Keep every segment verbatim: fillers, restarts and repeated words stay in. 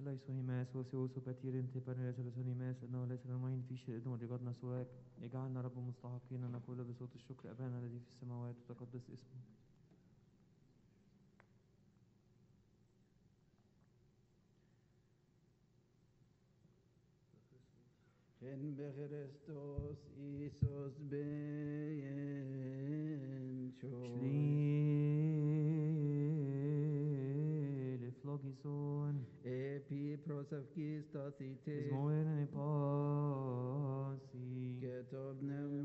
ليس هيماس وسيوس وبتير انتبار ليس ليس هيماس لأنه ليس للمين في شيء إذن ورجعنا سواك. اجعلنا رب مستحقين أن نقول بصوت الشكر أبانا الذي في السماوات وتقدس اسمك. En Christus Isus bencho. Schliele flogison. Epi prosavkis tathite. Ismoen e pasi. Ketob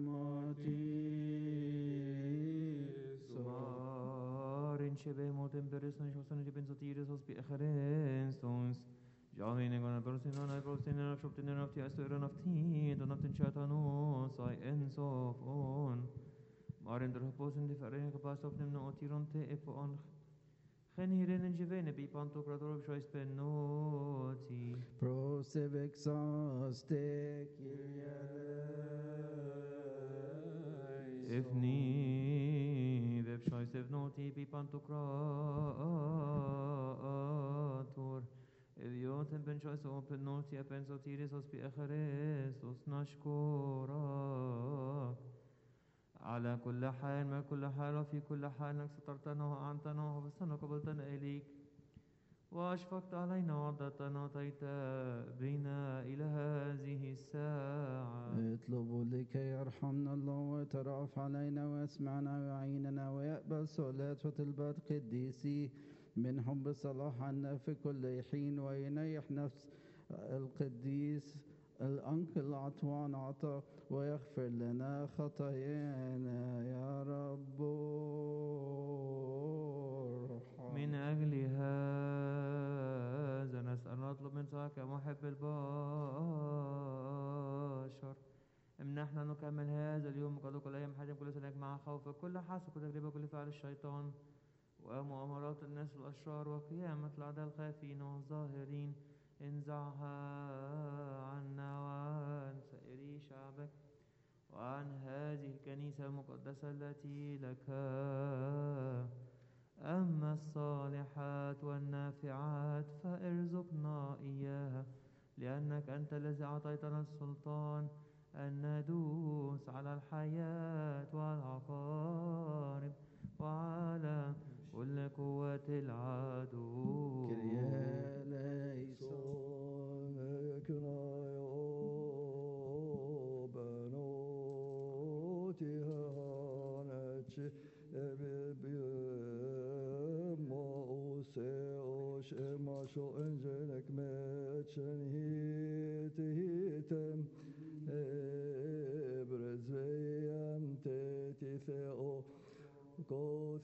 pneumatis. Marin shebe motem perisno shosane de benzotiris hospi echerensons. Jahine gona persina na persina na shoptine na fti asto na fti do naftin chatano sai ensof on. Marin der posen de ferene gepast op nem no otironte epo on. Gen hierin en jevene bi pantocrator op shois penoti. Prosevexas te Kyrie. Ifni veb shois evnoti bi pantocrator. Eviotem ben shois open noti a pensotiris hospi echerestos nashkorak. على كل حال ما كل حال وفي كل حال انك سترتنا وأعنتنا وحفظتنا وقبلتنا إليك وأشفقت علينا وعضتنا وأعطيت بنا إلى هذه الساعة. اطلبوا لكي يرحمنا الله ويترأف علينا ويسمعنا ويعيننا ويقبل سؤالات وطلبات قديسي منهم بصلاح عنا في كل حين وينيح نفس القديس الأنكل عطوان عطا ويغفر لنا خطايانا يا رب. من أجل هذا نسأل نطلب من سواك محب البشر امنحنا نكمل هذا اليوم قد كل أيام حاجة كل سنة مع خوف كل حاسب كل تجربة كل فعل الشيطان ومؤامرات الناس الأشرار وقيامة الأعداء الخافين والظاهرين انزعها عنا وعن سائر شعبك وعن هذه الكنيسة المقدسة التي لك. أما الصالحات والنافعات فارزقنا إياها لأنك أنت الذي أعطيتنا السلطان أن ندوس على الحياة والعقارب وعلى كل قوة العدو. كريا ليسون شو انجلك ماتشن هيت هيتم ابرز ويام تيتي ثيو قوت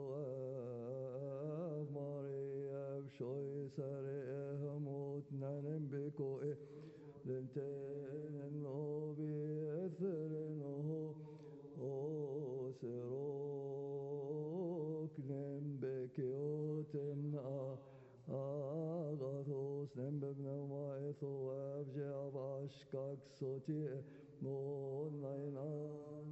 الصواب ماريا بشوي سريهم وتنانم بكوئي لنتين نوبي اثرنه وسروك نمبكيوتم آغاثوس نمببنا ومايثو وابجي أباشكاك صوتي مون نينان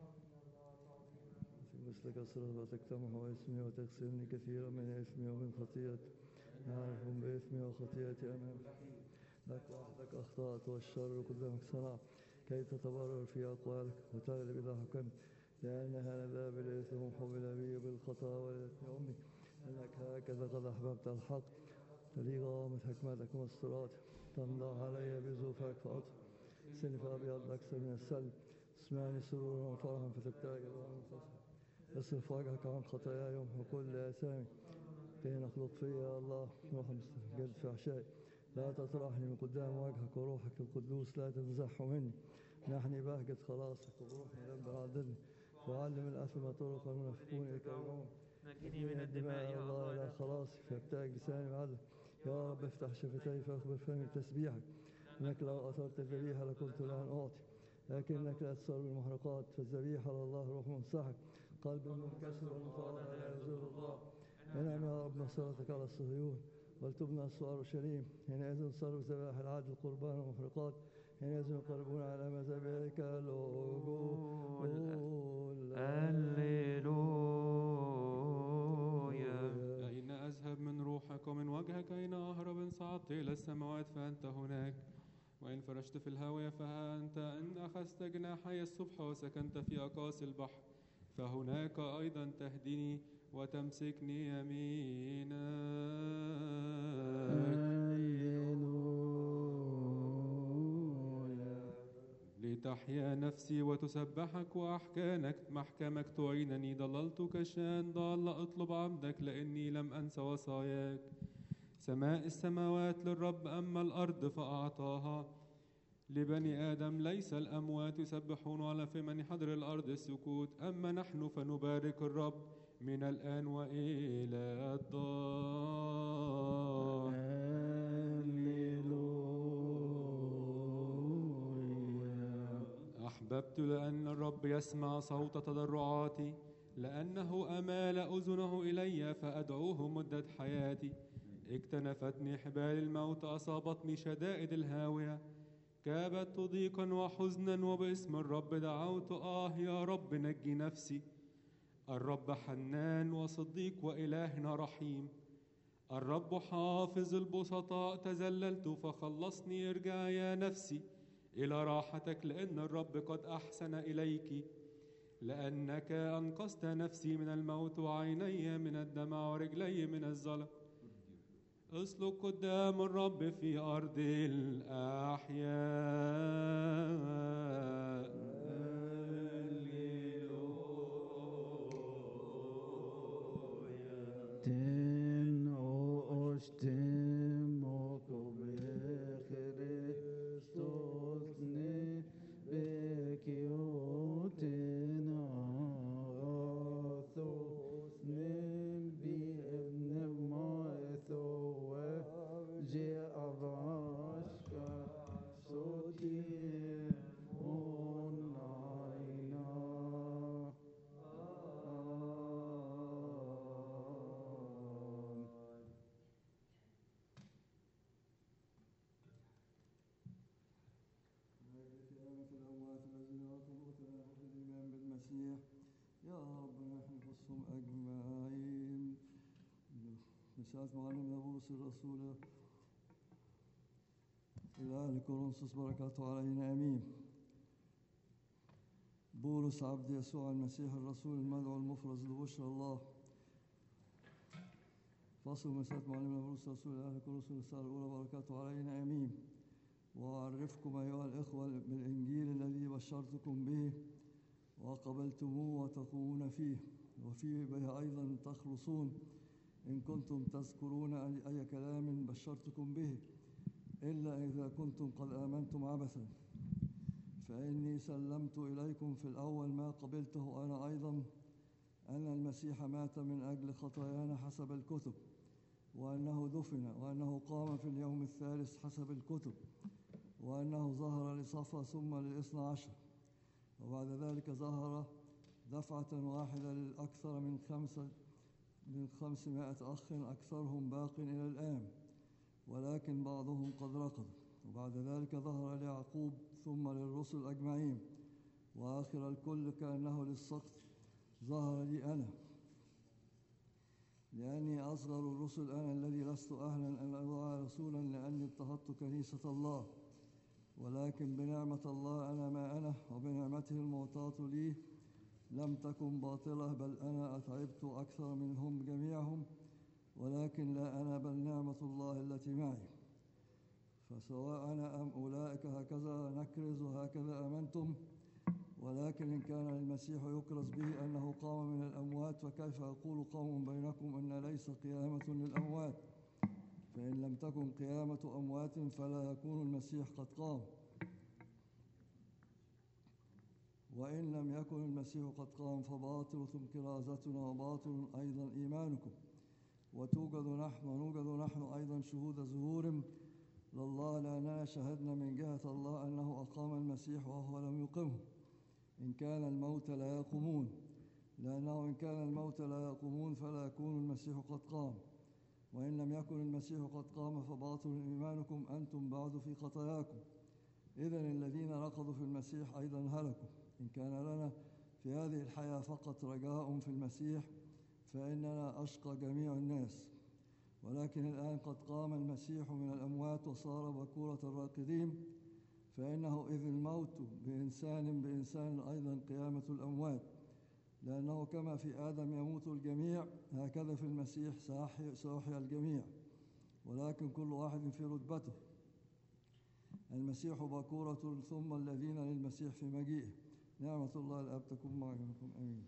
مثلك أسرة وتكتمه اسمي وتغسلني كثيرا من اسمي ومن خطيئتي نعرفهم باسمي وخطيئتي أمام لك وحدك أخطأت والشر قدامك صنع كي تتبرر في أقوالك وتغلب إذا حكمت لأن هذا بالإثم حمل بي بالخطأ ولدتني أمي أنك هكذا قد أحببت الحق لي غامت حكمتك ومسترات تمضى علي بزوفك فأطف سنف أبيض أكثر من السلب اسمعني سرورا وفرحا فتبتاج الأمم اصرف وجهك عن خطاياي يمحو كل آثامي كي نخلق فيا الله روح جد في عشائي لا تطرحني من قدام وجهك وروحك القدوس لا تنزحه مني نحني بهجة خلاصك وروحي لم بعدني وعلم الأثم طرق المنافقون يكرهون نجني من الدماء يا الله إلى خلاصي فابتاج لساني بعدك يا رب افتح شفتي فاخبر فمي تسبيحك انك لو اثرت الذبيحه لكنت لن اعطي لكنك لا تصر بالمحرقات فالذبيحه لله روح منصحك قلب منكسر ومتواضع لا يزول الله انعم يا رب نصرتك على الصهيون ولتبنى اسوار اورشليم حينئذ صاروا ذبائح العدل قربان ومحرقات حينئذ يقربون على مذابحك العجول. هللويا. أين أذهب من روح أسبحك ومن وجهك أين أهرب. إن صعدت إلى السماوات فأنت هناك، وإن فرشت في الهاوية فها أنت. إن أخذت جناحي الصبح وسكنت في أقاصي البحر فهناك أيضا تهديني وتمسكني يمينك. لتحيا نفسي وتسبحك وأحكامك محكمك تعينني. ضللت كشان ضال أطلب عمدك لأني لم أنس وصاياك. سماء السماوات للرب أما الأرض فأعطاها لبني آدم. ليس الأموات يسبحون ولا في من حضر الأرض السكوت. أما نحن فنبارك الرب من الآن وإلى الدار. أحببت لأن الرب يسمع صوت تضرعاتي، لأنه أمال أذنه إلي فأدعوه مدة حياتي. اكتنفتني حبال الموت، أصابتني شدائد الهاوية. كابدت ضيقا وحزنا وباسم الرب دعوت. آه يا رب نجي نفسي. الرب حنان وصديق وإلهنا رحيم. الرب حافظ البسطاء. تذللت فخلصني. ارجع يا نفسي إلى راحتك، لأن الرب قد أحسن إليك. لأنك أنقذت نفسي من الموت وعيني من الدمع ورجلي من الظلم. اسلك قدام الرب في أرض الأحياء. تن أشتم بخريستوس بكيوتنا غاثوس من بابن ماثوه جاء راشكا صوتي ونعينا. يا رب نحن نخصهم أجمعين. رسالة معلمنا بولس الرسول إلى أهل كورنثوس بركاته علينا آمين. بولس عبد يسوع المسيح الرسول المدعو المفرز لبشرى الله. فصل من رسالة معلمنا بولس الرسول إلى أهل كورنثوس الرسالة الأولى بركاته علينا آمين. وأعرفكم أيها الإخوة بالإنجيل الذي بشرتكم به وقبلتموه وتقومون فيه، وفيه به أيضا تخلصون إن كنتم تذكرون أي كلام بشرتكم به، إلا إذا كنتم قد آمنتم عبثا. فإني سلمت إليكم في الأول ما قبلته أنا أيضا، أن المسيح مات من أجل خطايانا حسب الكتب، وأنه دفن، وأنه قام في اليوم الثالث حسب الكتب، وأنه ظهر لصفا ثم للاثنى عشر، وبعد ذلك ظهر دفعة واحدة للأكثر من خمسة من خمسمائة أخ أكثرهم باق إلى الآن، ولكن بعضهم قد رقد. وبعد ذلك ظهر ليعقوب ثم للرسل أجمعين، وآخر الكل كأنه للسقط ظهر لي أنا، لأني أصغر الرسل أنا الذي لست أهلا أن أدعى رسولا، لأني اضطهدت كنيسة الله. ولكن بنعمة الله أنا ما أنا، وبنعمته المعطاة لي لم تكن باطلة، بل أنا أتعبت أكثر منهم جميعهم، ولكن لا أنا بل نعمة الله التي معي. فسواء أنا أم أولئك هكذا نكرز وهكذا آمنتم. ولكن إن كان المسيح يكرز به أنه قام من الأموات، فكيف يقول قوم بينكم أن ليس قيامة للأموات؟ فإن لم تكن قيامة أموات فلا يكون المسيح قد قام. وإن لم يكن المسيح قد قام فباطلة كرازتنا وباطل أيضا إيمانكم. وتوجد نحن ونوجد نحن أيضا شهود زهور لله، لأننا شهدنا من جهة الله أنه أقام المسيح وهو لم يقمه. إن كان الموت لا يقومون، لأنه إن كان الموت لا يقومون فلا يكون المسيح قد قام. وإن لم يكن المسيح قد قام فباطل إيمانكم أنتم بعد في خطاياكم. إذن الذين رقدوا في المسيح أيضا هلكوا. إن كان لنا في هذه الحياة فقط رجاء في المسيح، فإننا أشقى جميع الناس. ولكن الآن قد قام المسيح من الأموات وصار بكورة الراقدين، فإنه إذ الموت بإنسان بإنسان أيضا قيامة الأموات، لأنه كما في آدم يموت الجميع هكذا في المسيح سيحيا الجميع، ولكن كل واحد في رتبته. المسيح بكورة ثم الذين للمسيح في مجيئه. نعمة الله الآب تكون معكم. آمين.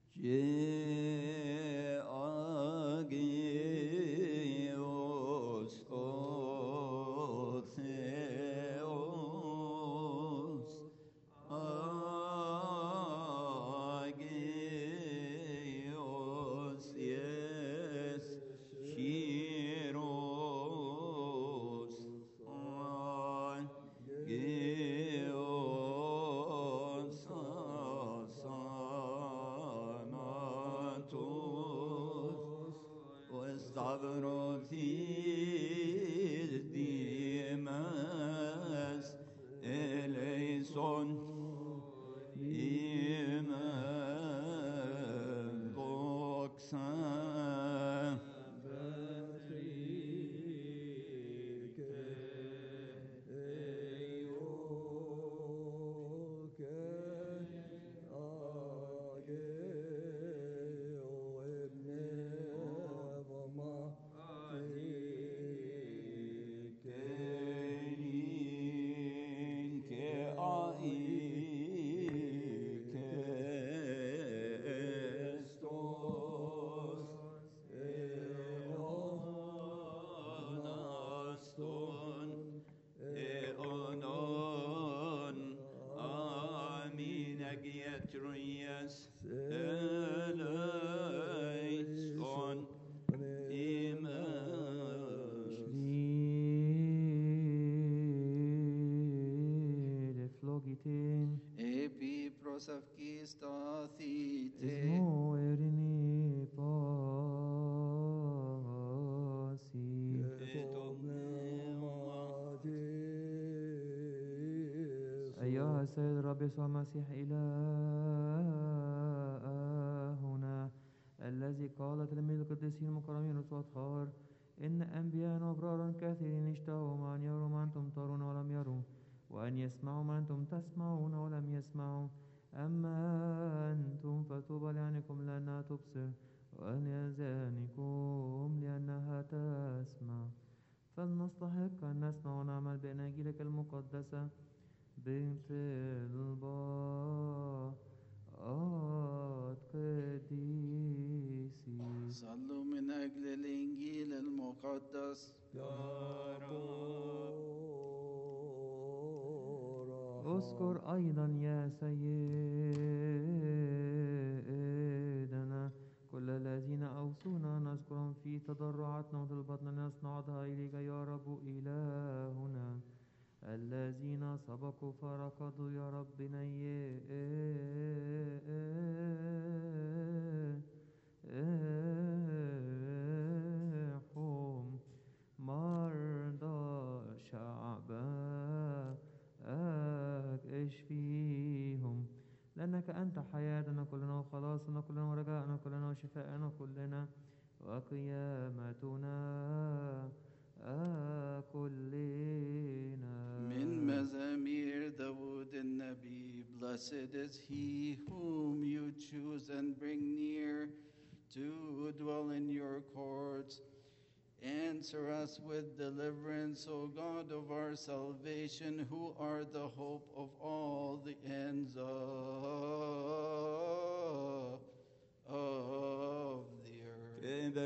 Agios o Theos Agios yes Shiros Agios Stavros dimas eleison iman doxa Epi prosavkis tathite. Ismo erini pasi. أيها السيد الرب يسوع المسيح إلهنا الذي قال تلاميذ القديسين المكرمين رسول خار إن أنبياء وأبرارا كثيرين اشتهوا أن يروا ما أنتم ترون ولم يروا، وأن يسمعوا ما أنتم تسمعون ولم يسمعوا. أما أنتم فطوبى لعينكم لأنها تبصر، ولأذانكم لأنها تسمع. فلنستحق أن نسمع ونعمل بأناجيلك المقدسة بنت الباء قديسي. صلوا من أجل الإنجيل المقدس. اذكر أيضا يا سيدنا كل الذين أوصونا نذكرهم في تضرعاتنا وطلباتنا نصنعها إليك يا رب إلهنا، الذين سبقوا فركضوا يا رب نيحهم مرضى شعبك اشفيهم، لأنك أنت حياتنا كلنا وخلاصنا كلنا ورجاءنا كلنا وشفاءنا كلنا وقيامتنا كلنا. من مزامير داود النبي. Blessed is he whom you choose and bring near to dwell in your courts. Answer us with deliverance, O God of our salvation, who are the hope of all the ends of, of the earth.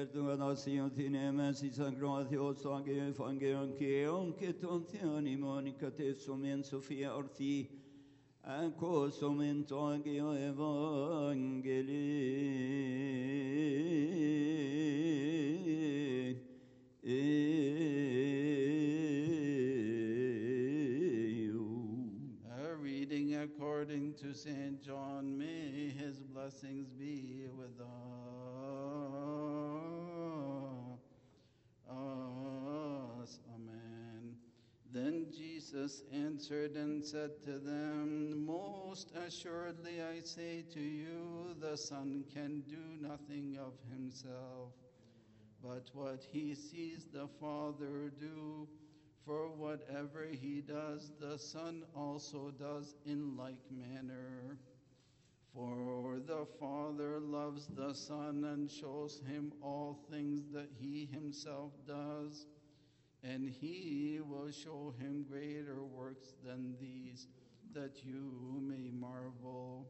Ecco somento agio Evangelii A reading according to Saint John. May his blessings be with us. Amen. Then Jesus answered and said to them, most assuredly I say to you, the Son can do nothing of himself, but what he sees the Father do. For whatever he does, the Son also does in like manner. For the Father loves the Son and shows him all things that he himself does, and he will show him greater works than these, that you may marvel.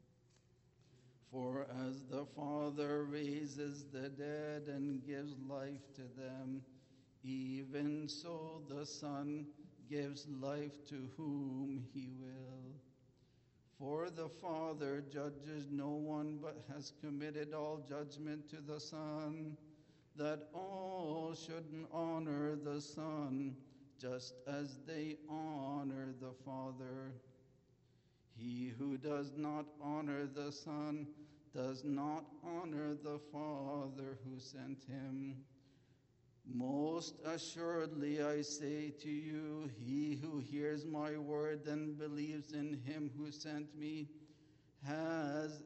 For as the Father raises the dead and gives life to them, even so the Son gives life to whom he will. For the Father judges no one, but has committed all judgment to the Son, that all should honor the Son, just as they honor the Father. He who does not honor the Son does not honor the Father who sent him. Most assuredly I say to you, he who hears my word and believes in him who sent me has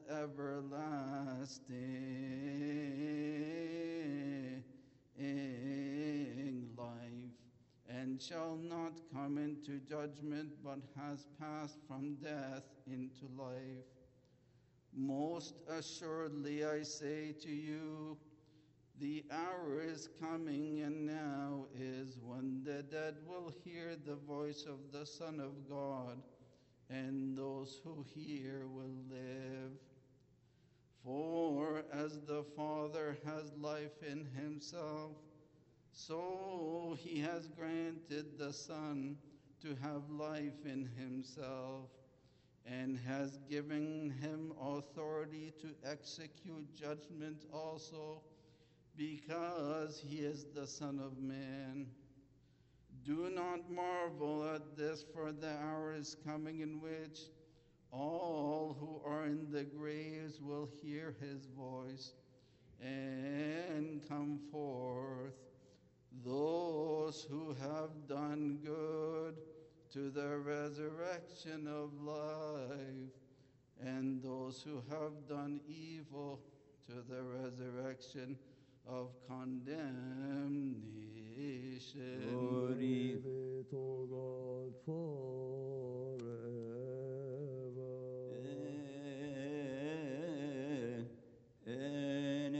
everlasting life, and shall not come into judgment, but has passed from death into life. Most assuredly I say to you, the hour is coming, and now is, when the dead will hear the voice of the Son of God, and those who hear will live. For as the Father has life in himself, so he has granted the Son to have life in himself, and has given him authority to execute judgment also, because he is the Son of Man. Do not marvel at this, for the hour is coming in which all who are in the graves will hear his voice and come forth. Those who have done good to the resurrection of life, and those who have done evil to the resurrection of condemnation. Glory. Be to God forever. En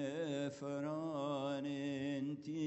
efran enti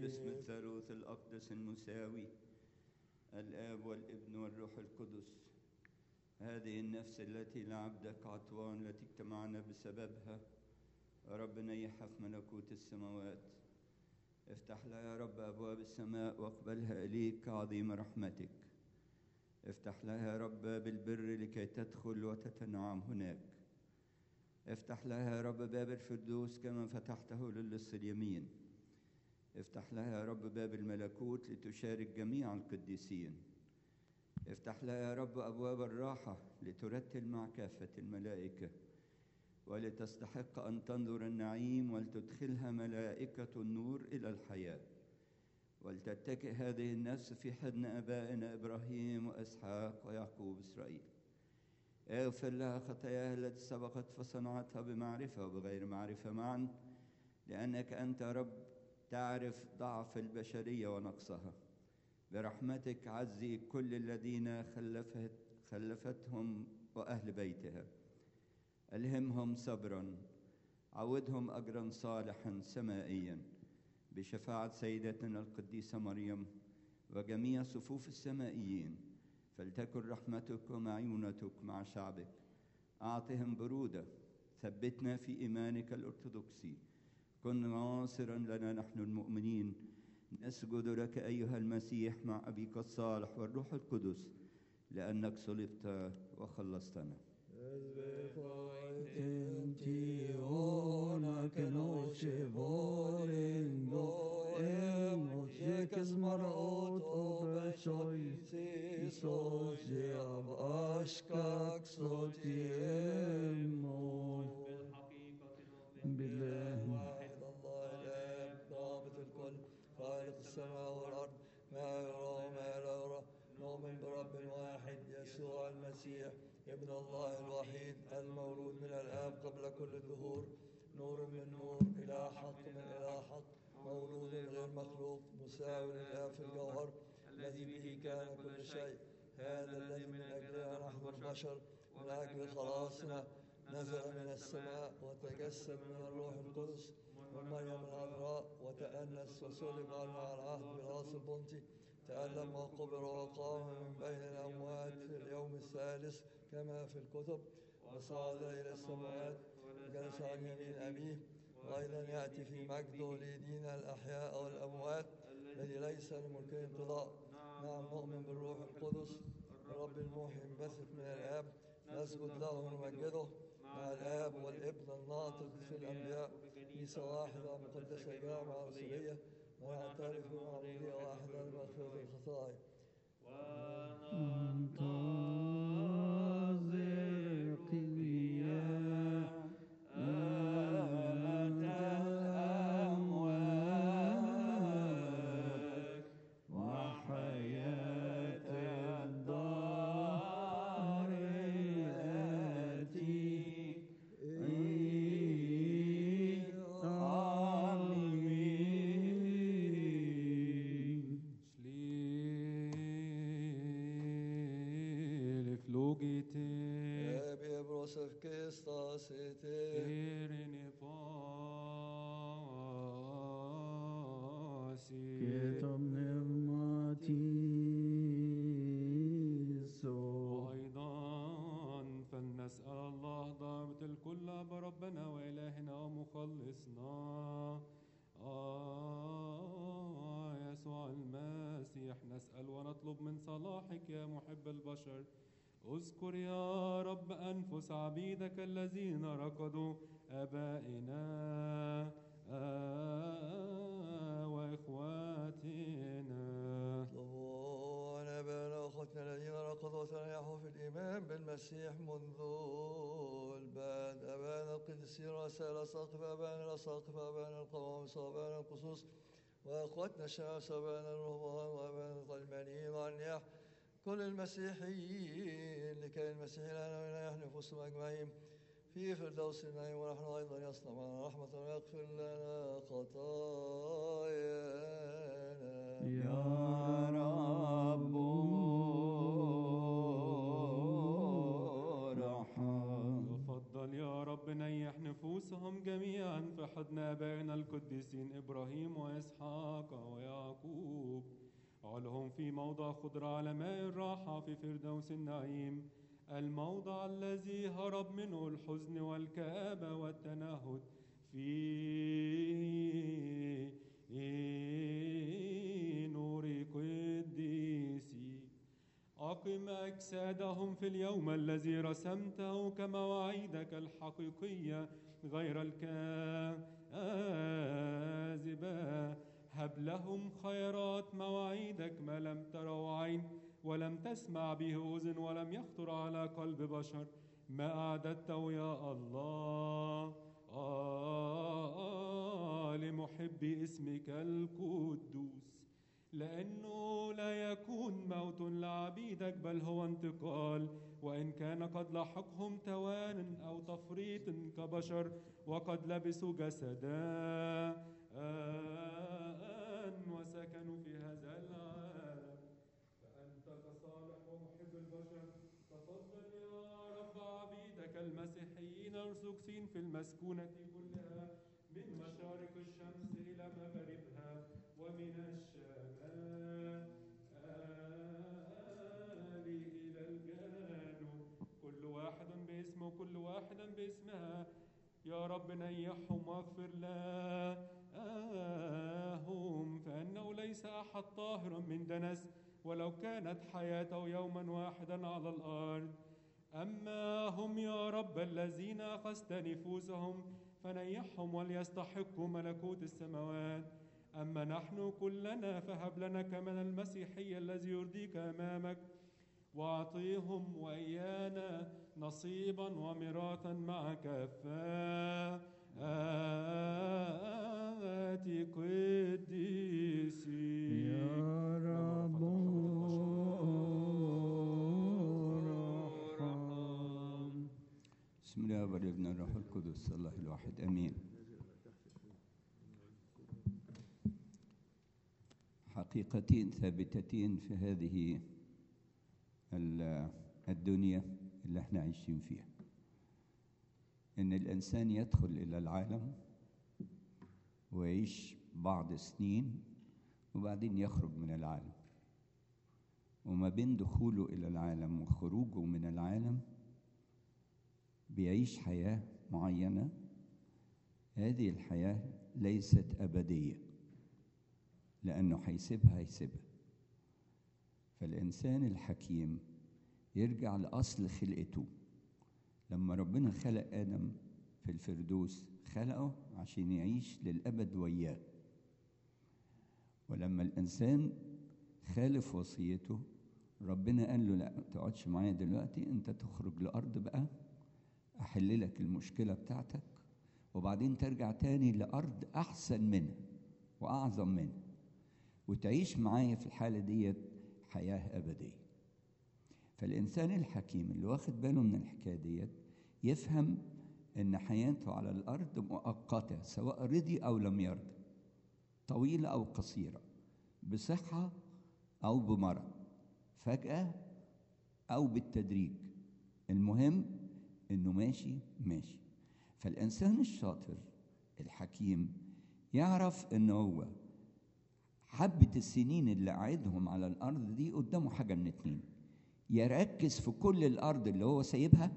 المساوي الآب والابن والروح القدس هذه النفس التي لعبدك عطوان التي اجتمعنا بسببها، يا رب نيحها في ملكوت السماوات. افتح لها يا رب أبواب السماء واقبلها إليك كعظيم رحمتك. افتح لها يا رب باب البر لكي تدخل وتتنعم هناك. افتح لها يا رب باب الفردوس كما فتحته للص اليمين. افتح لها يا رب باب الملكوت لتشارك جميع القديسين. افتح لها يا رب أبواب الراحة لترتل مع كافة الملائكة، ولتستحق أن تنظر النعيم ولتدخلها ملائكة النور إلى الحياة، ولتتكئ هذه النفس في حضن آبائنا إبراهيم وإسحاق ويعقوب إسرائيل. اغفر لها خطاياها التي سبقت فصنعتها بمعرفة وبغير معرفة معا، لأنك أنت يا رب تعرف ضعف البشرية ونقصها. برحمتك عزي كل الذين خلفت خلفتهم وأهل بيتها، ألهمهم صبرا، عودهم أجرا صالحا سمائيا بشفاعة سيدتنا القديسة مريم وجميع صفوف السمائيين. فلتكن رحمتك ومعونتك مع شعبك. أعطهم برودة، ثبتنا في إيمانك الأرثوذكسي. كن ناصرا لنا نحن المؤمنين، نسجد لك أيها المسيح مع أبيك الصالح والروح القدس، لأنك صلبت وخلصتنا. بالله واحد الله الآب ضابط الكل خالق السماء والأرض، ما يرى وما لا يرى. نؤمن برب واحد يسوع المسيح ابن الله الوحيد المولود من الآب قبل كل الدهور، نور من نور، إله حق من إله حق، مولود غير مخلوق، مساوي للآب في الجوهر، الذي به كان كل شيء. هذا الذي من أجلنا نحن البشر من أجل خلاصنا نزل من السماء وتجسد من الروح القدس ومريم العذراء وتأنس وصلب على العهد براس البنطي، تألم وقبر وقام من بين الأموات في اليوم الثالث كما في الكتب، وصعد إلى السماوات وجلس عن يمين أبيه، وأيضا يأتي في مجده ليدين الأحياء والأموات، الذي ليس لملكه انقضاء. نعم نؤمن بالروح القدس الرب المحيي المنبثق من الآب، نسجد له ونمجده مع الآب والابن الناطق في الأنبياء، كنيسة واحدة مقدسة جامعة رسولية، ونعترف بمعمودية واحدة لمغفرة الخطايا. وننتظر قيامة الأموات وحياة الدار التي وأيضا فلنسأل الله ضابط الكل أبا ربنا وإلهنا ومخلصنا آه يسوع المسيح، نسأل ونطلب من صلاحك يا محب البشر. اذكر يا رب أنفس عبيدك الذين ركضوا، آبائنا آه وإخواتنا. اطلبوا آبائنا وأخواتنا الذين ركضوا وتريحوا في الإيمان بالمسيح منذ البدء، آبائنا القديسين رؤساء الأساقفة، آبائنا الأساقفة، آبائنا القوامس، وآبائنا القصوص، وأخواتنا الشمس، وآبائنا الرهبان، وآبائنا الغلمانيين والنياح، كل المسيحيين، لكي المسيح لنا ويريح نفوسهم أجمعين في فردوس النعيم، ونحن أيضا يصنع معنا رحمة ويغفر لنا خطايانا. يا رب ارحم. تفضل يا رب نيح نفوسهم جميعا في حضن آبائنا القديسين إبراهيم وإسحاق ويعقوب، علهم في موضع خضرة على ماء الراحة في فردوس النعيم، الموضع الذي هرب منه الحزن والكآبة والتنهد في نور قديسي. أقم أجسادهم في اليوم الذي رسمته كمواعيدك الحقيقية غير الكاذبة. هب لهم خيرات مواعيدك ما لم تروا عين ولم تسمع به أذن ولم يخطر على قلب بشر، ما أعددته يا الله آه آه لمحب اسمك القدوس. لأنه لا يكون موت لعبيدك بل هو انتقال، وإن كان قد لحقهم توان أو تفريط كبشر وقد لبسوا جسدا وسكنوا في هذا العالم. فأنت كصالح ومحب البشر تفضل يا رب عبيدك المسيحيين الأرثوذكسيين في المسكونة كلها من مشارق الشمس إلى مغربها ومن الشمال إلى الجنوب، كل واحد باسمه كل واحدا باسمها. يا رب نيحهم واغفر لهم، فإنه ليس أحد طاهر من دنس ولو كانت حياته يوما واحدا على الأرض. أما هم يا رب الذين أخذت نفوسهم فنيحهم وليستحقوا ملكوت السماوات. أما نحن كلنا فهب لنا كمن المسيحي الذي يرضيك أمامك، وأعطيهم وإيانا نصيبا وميراثا مع كفاءة قديسي. يا رب ارحم. بسم الله والابن والروح القدس الله الواحد امين. حقيقتين ثابتتين في هذه الدنيا اللي احنا عايشين فيها، ان الانسان يدخل الى العالم ويعيش بعض سنين وبعدين يخرج من العالم، وما بين دخوله الى العالم وخروجه من العالم بيعيش حياة معينة. هذه الحياة ليست أبدية، لأنه هيسيبها هيسيبها. فالإنسان الحكيم يرجع لأصل خلقته. لما ربنا خلق آدم في الفردوس خلقه عشان يعيش للأبد وياه، ولما الإنسان خالف وصيته ربنا قال له لا ما تقعدش معايا دلوقتي، أنت تخرج لأرض بقى أحل لك المشكلة بتاعتك، وبعدين ترجع تاني لأرض أحسن منها وأعظم منها، وتعيش معايا في الحالة دي حياة أبدية. فالإنسان الحكيم اللي واخد باله من الحكاية دي يفهم إن حياته على الأرض مؤقتة، سواء رضي أو لم يرضى، طويلة أو قصيرة، بصحة أو بمرض، فجأة أو بالتدريج، المهم إنه ماشي ماشي. فالإنسان الشاطر الحكيم يعرف إنه هو حبة السنين اللي قاعدهم على الأرض دي قدامه حاجة من اتنين: يركز في كل الأرض اللي هو سايبها،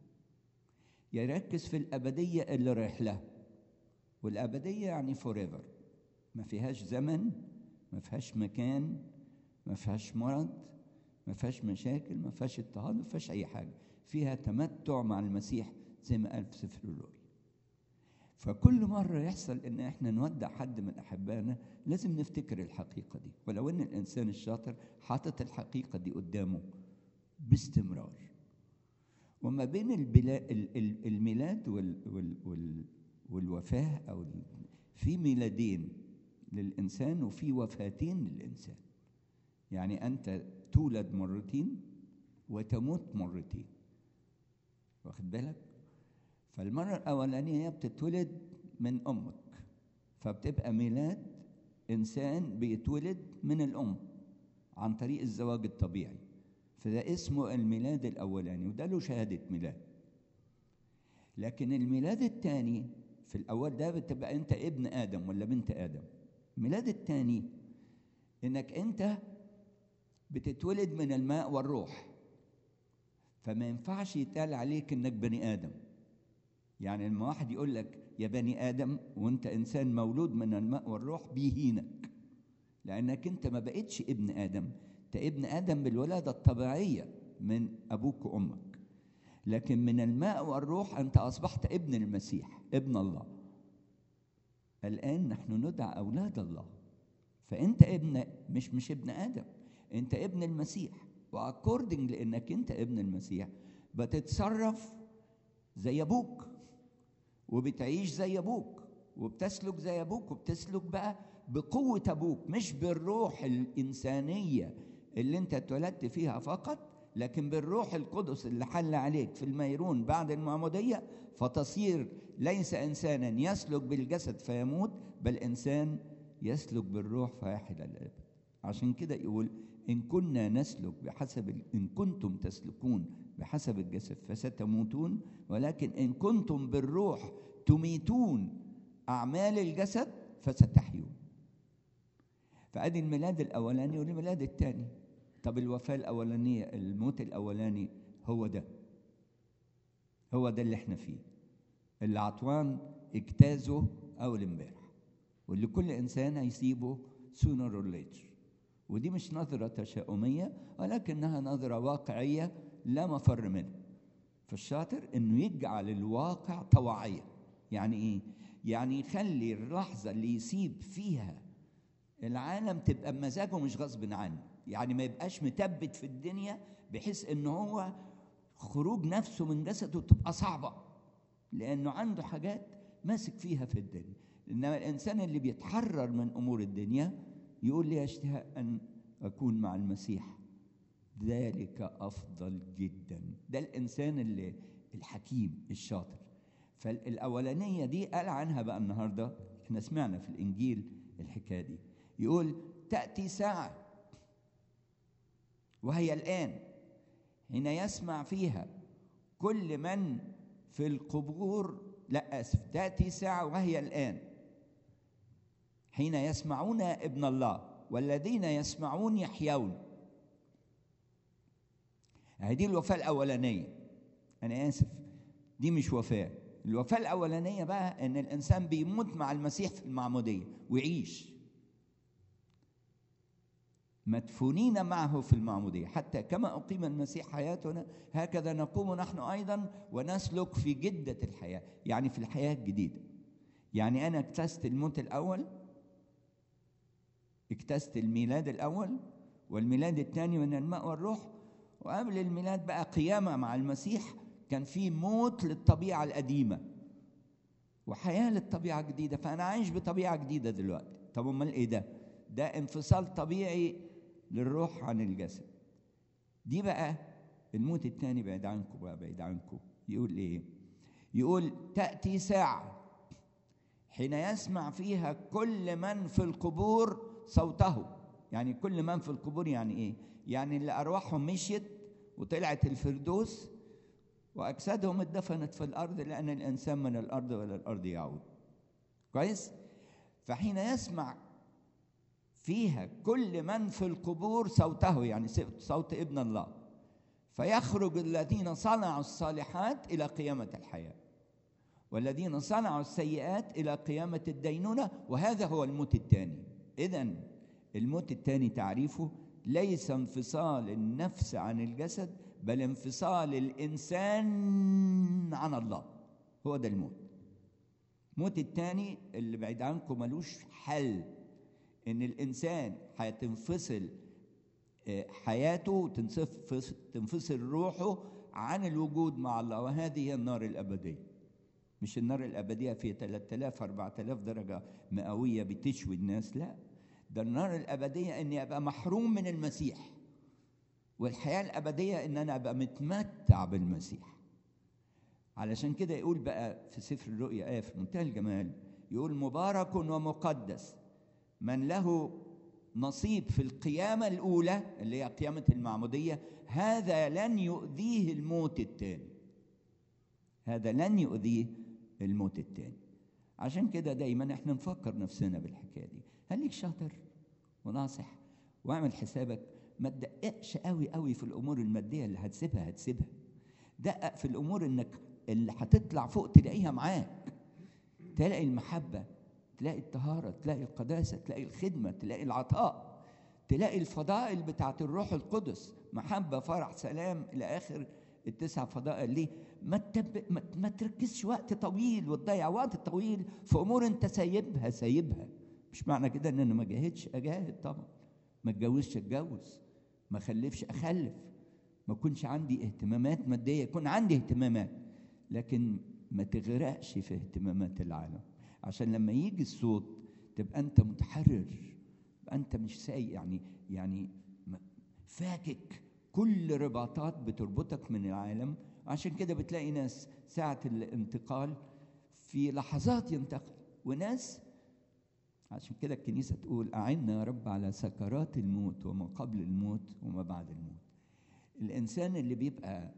يركز في الأبدية اللي رايح لها. والأبدية يعني forever، ما فيهاش زمن، ما فيهاش مكان، ما فيهاش مرض، ما فيهاش مشاكل، ما فيهاش اضطهاد، ما فيهاش أي حاجة، فيها تمتع مع المسيح زي ما قال في سفر الرؤيا. فكل مرة يحصل إن إحنا نودع حد من أحبائنا لازم نفتكر الحقيقة دي، ولو إن الإنسان الشاطر حاطط الحقيقة دي قدامه باستمرار. وما بين البلا... الميلاد وال... وال... وال... والوفاة، أو في ميلادين للإنسان وفي وفاتين للإنسان. يعني أنت تولد مرتين وتموت مرتين، واخد بالك؟ فالمرة الأولانية بتتولد من أمك، فبتبقى ميلاد إنسان بيتولد من الأم عن طريق الزواج الطبيعي، فده اسمه الميلاد الأولاني، وده له شهادة ميلاد. لكن الميلاد الثاني في الأول ده بتبقى أنت ابن آدم ولا بنت آدم. الميلاد الثاني إنك أنت بتتولد من الماء والروح، فما ينفعش يتقال عليك انك بني ادم. يعني لما واحد يقول لك يا بني ادم وانت انسان مولود من الماء والروح بيهينك، لانك انت ما بقتش ابن ادم، انت ابن ادم بالولاده الطبيعيه من ابوك وامك، لكن من الماء والروح انت اصبحت ابن المسيح، ابن الله. الان نحن ندعى اولاد الله، فانت ابن مش مش ابن ادم، انت ابن المسيح. واكوردنج لانك انت ابن المسيح بتتصرف زي ابوك، وبتعيش زي ابوك، وبتسلك زي ابوك، وبتسلك بقى بقوه ابوك، مش بالروح الانسانيه اللي انت اتولدت فيها فقط، لكن بالروح القدس اللي حل عليك في الميرون بعد المعموديه، فتصير ليس انسانا يسلك بالجسد فيموت، بل انسان يسلك بالروح فيحيا الابد. عشان كده يقول ان كنا نسلك بحسب ان كنتم تسلكون بحسب الجسد فستموتون، ولكن ان كنتم بالروح تميتون اعمال الجسد فستحيون. فادي الميلاد الاولاني والميلاد الثاني. طب الوفاه الاولانيه، الموت الاولاني، هو ده هو ده اللي احنا فيه، اللي عطوان اجتازه اول امبارح، واللي كل انسان هيسيبه sooner or later. ودي مش نظرة تشاؤمية، ولكنها نظرة واقعية لا مفر منها. فالشاطر انه يجعل الواقع طواعية. يعني ايه؟ يعني يخلي اللحظة اللي يسيب فيها العالم تبقى بمزاجه مش غصب عنه، يعني ما يبقاش متبت في الدنيا بحيث انه هو خروج نفسه من جسده تبقى صعبة، لانه عنده حاجات ماسك فيها في الدنيا. انما الانسان اللي بيتحرر من امور الدنيا يقول لي اشتهى ان اكون مع المسيح، ذلك افضل جدا. ده الانسان اللي الحكيم الشاطر. فالاولانيه دي قال عنها بقى النهارده، احنا سمعنا في الانجيل الحكايه دي، يقول تاتي ساعه وهي الان حين يسمع فيها كل من في القبور، لا اسف، تاتي ساعه وهي الان حين يسمعون ابن الله والذين يسمعون يحيون. هذه الوفاة الأولانية. أنا آسف، دي مش وفاة. الوفاة الأولانية بقى إن الإنسان بيموت مع المسيح في المعمودية ويعيش مدفونين معه في المعمودية، حتى كما أقيم المسيح حياتنا هكذا نقوم نحن أيضا ونسلك في جدة الحياة، يعني في الحياة الجديدة. يعني أنا اكتست الموت الأول، اكتست الميلاد الأول والميلاد الثاني من الماء والروح، وقبل الميلاد بقى قيامة مع المسيح، كان في موت للطبيعة القديمة وحياة للطبيعة الجديدة. فأنا عايش بطبيعة جديدة دلوقتي. طب أمال إيه ده؟ ده انفصال طبيعي للروح عن الجسد. دي بقى الموت الثاني بعيد عنكم بقى، بعيد عنكم. يقول إيه؟ يقول تأتي ساعة حين يسمع فيها كل من في القبور صوته. يعني كل من في القبور يعني ايه؟ يعني اللي ارواحهم مشيت وطلعت الفردوس واجسادهم اتدفنت في الارض، لان الانسان من الارض والى الارض يعود. كويس؟ فحين يسمع فيها كل من في القبور صوته، يعني صوت ابن الله، فيخرج الذين صنعوا الصالحات الى قيامة الحياة، والذين صنعوا السيئات الى قيامة الدينونة، وهذا هو الموت الثاني. إذن الموت الثاني تعريفه ليس انفصال النفس عن الجسد، بل انفصال الإنسان عن الله. هو ده الموت. الموت الثاني اللي بعيد عنكم ملوش حل، إن الإنسان هتنفصل حياته، تنفصل روحه عن الوجود مع الله، وهذه هي النار الأبدية. مش النار الأبدية في ثلاثة آلاف أربعة آلاف درجة مئوية بتشوي الناس، لا، ده النار الأبدية إني أبقى محروم من المسيح، والحياة الأبدية إن أنا أبقى متمتع بالمسيح. علشان كده يقول بقى في سفر الرؤيا آية في منتهى الجمال، يقول مبارك ومقدس من له نصيب في القيامة الأولى اللي هي قيامة المعمودية، هذا لن يؤذيه الموت الثاني. هذا لن يؤذيه الموت الثاني. عشان كده دايما احنا نفكر نفسنا بالحكايه دي. خليك شاطر وناصح واعمل حسابك، ما تدققش قوي قوي في الامور الماديه اللي هتسيبها هتسيبها دقق في الامور انك اللي هتطلع فوق تلاقيها معاك، تلاقي المحبه، تلاقي الطهاره، تلاقي القداسه، تلاقي الخدمه، تلاقي العطاء، تلاقي الفضائل بتاعت الروح القدس، محبه، فرح، سلام، الى اخر التسع فضائل. ليه؟ ما تب... ما... ما تركزش وقت طويل وتضيع وقت طويل في امور انت سايبها سايبها. مش معنى كده ان انا ما جاهدش، اجاهد طبعا، ما اتجوزش اتجوز، ما اخلفش اخلف، ما يكونش عندي اهتمامات ماديه، يكون عندي اهتمامات، لكن ما تغرقش في اهتمامات العالم، عشان لما يجي الصوت تبقى انت متحرر، تبقى انت مش سايق، يعني يعني فاكك كل رباطات بتربطك من العالم. عشان كده بتلاقي ناس ساعة الانتقال في لحظات ينتقل، وناس عشان كده الكنيسة تقول أعنا يا رب على سكرات الموت وما قبل الموت وما بعد الموت. الإنسان اللي بيبقى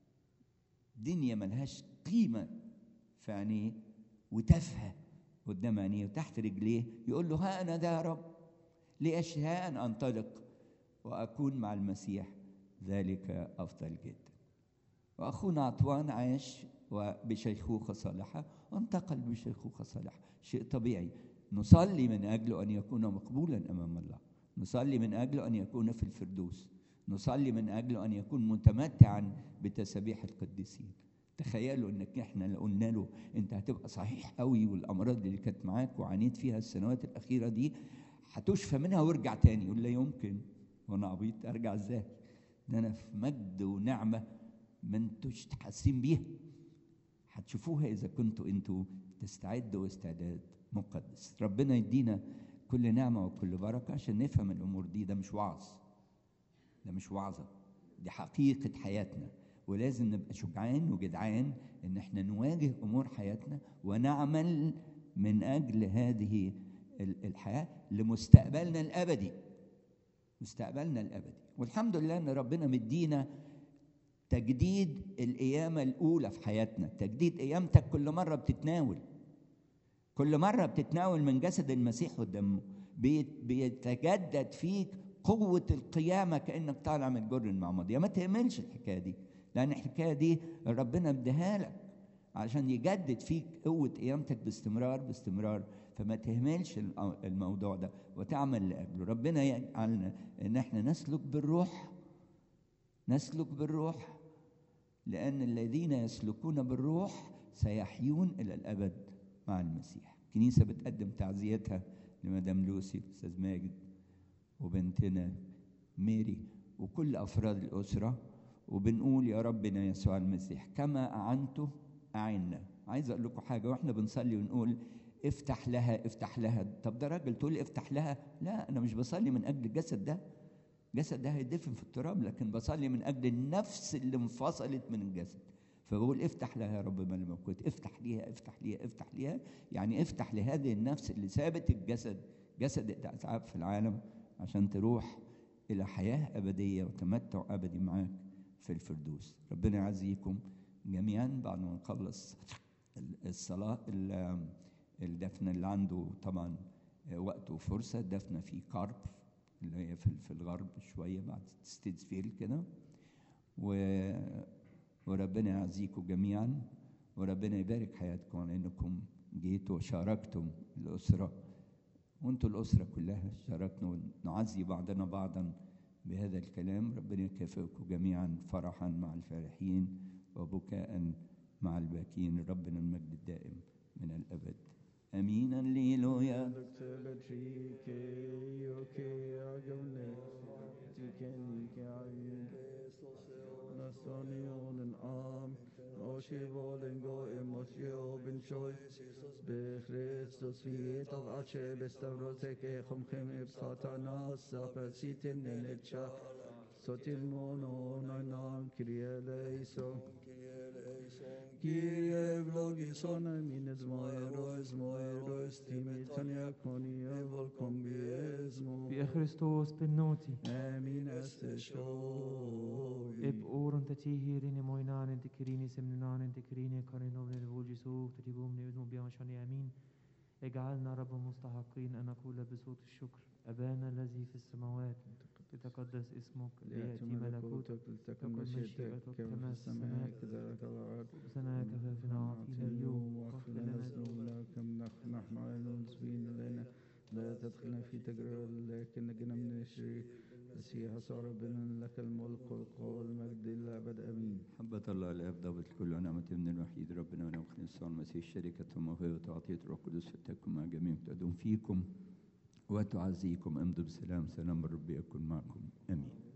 دنيا ملهاش قيمة في عينيه وتافهة قدام عينيه وتحت رجليه، يقول له ها أنا ده يا رب، لأشهى أن أنطلق وأكون مع المسيح، ذلك أفضل جدا. وأخونا عطوان عاش بشيخوخة صالحة وانتقل بشيخوخة صالحة، شيء طبيعي. نصلي من أجله أن يكون مقبولا أمام الله، نصلي من أجله أن يكون في الفردوس، نصلي من أجله أن يكون متمتعا بتسابيح القديسين. تخيلوا أنك إحنا لو قلنا له أنت هتبقى صحيح قوي والأمراض اللي كانت معاك وعانيت فيها السنوات الأخيرة دي هتشفى منها وارجع تاني، يقول لا يمكن، وأنا عبيط أرجع إزاي؟ ده أنا في مجد ونعمة ما انتوش حاسين بيها، هتشوفوها إذا كنتوا أنتوا تستعدوا استعداد مقدس. ربنا يدينا كل نعمة وكل بركة عشان نفهم الأمور دي. ده مش وعظ، ده مش وعظة، دي حقيقة حياتنا، ولازم نبقى شجعان وجدعان إن احنا نواجه أمور حياتنا ونعمل من أجل هذه الحياة لمستقبلنا الأبدي، مستقبلنا الأبدي. والحمد لله إن ربنا مدينا تجديد القيامة الأولى في حياتنا. تجديد قيامتك كل مرة بتتناول، كل مرة بتتناول من جسد المسيح ودمه، بيتجدد فيك قوة القيامة كأنك طالع من جر المعمودية. ما تهملش الحكاية دي، لأن الحكاية دي ربنا اداها لك عشان يجدد فيك قوة قيامتك باستمرار باستمرار. فما تهملش الموضوع ده وتعمل لأجله. ربنا يجعلنا إن احنا نسلك بالروح، نسلك بالروح، لأن الذين يسلكون بالروح سيحيون إلى الأبد مع المسيح. الكنيسة بتقدم تعزيتها لمدام لوسي، أستاذ ماجد، وبنتنا ميري، وكل أفراد الأسرة، وبنقول يا ربنا يسوع المسيح كما أعنته أعنا. عايز أقول لكم حاجة، وإحنا بنصلي ونقول افتح لها افتح لها، طب ده راجل تقول افتح لها؟ لا، أنا مش بصلي من أجل الجسد ده، الجسد ده هيدفن في التراب، لكن بصلي من أجل النفس اللي انفصلت من الجسد. فبقول افتح لها يا رب من الملكوت، افتح ليها افتح ليها افتح ليها، يعني افتح لهذه النفس اللي سابت الجسد، جسد التعب في العالم، عشان تروح إلى حياة أبدية وتمتع أبدي معاك في الفردوس. ربنا يعزيكم جميعا. بعد ما نخلص الصلاة الدفن اللي عنده طبعا وقت وفرصة، دفنة في كارب اللي هي في الغرب شوية بعد ستيدزفيل كده، و وربنا يعزيكم جميعا، وربنا يبارك حياتكم لأنكم جيتوا وشاركتم الأسرة، وانتوا الأسرة كلها شاركنا ونعزي بعضنا بعضا بهذا الكلام. ربنا يكافئكم جميعا فرحا مع الفارحين وبكاء مع الباكين. ربنا المجد الدائم من الأبد. امين. هللويا. Christus viet av ace bestavrote che chomchem eb satanas sapersitin nenecha sotil mono nanam Kyrie eleison Kyrie vlogison amines moeros moeros timitonia conia volcom biesmo في Christos benoti. amin este shovi اب اورن تتيهيرين موينان انت كريني سمنان انت كريني كارينوبن الفوجيسوف تتيبوم نيزمو بيامشاني امين. اجعلنا رب مستحقين ان نقول بصوت الشكر: ابانا الذي في السماوات لتقدس اسمك، ليأتي ليأتي ملكوتك، ملكوتك، لتكن تكن مشيئتك مشيئتك كما في السماء كذلك على الأرض. وسنا كفافنا أعطينا اليوم، واغفر لنا ذنوبنا كما نغفر نحن أيضا المذنبين إلينا، لا تدخلنا في تجربة لكن نجنا من الشرير. مسيح يسوع ربنا لك الملك والقوة والمجد إلى الأبد آمين. محبة الله الآب ضابط الكل ونعمة ابن الوحيد ربنا ونبخ يسوع المسيح شركة وموهبة وعطية الروح القدس تكن مع جميع تدوم فيكم وتعزيكم. امضوا بسلام، سلام الرب يكن معكم. آمين.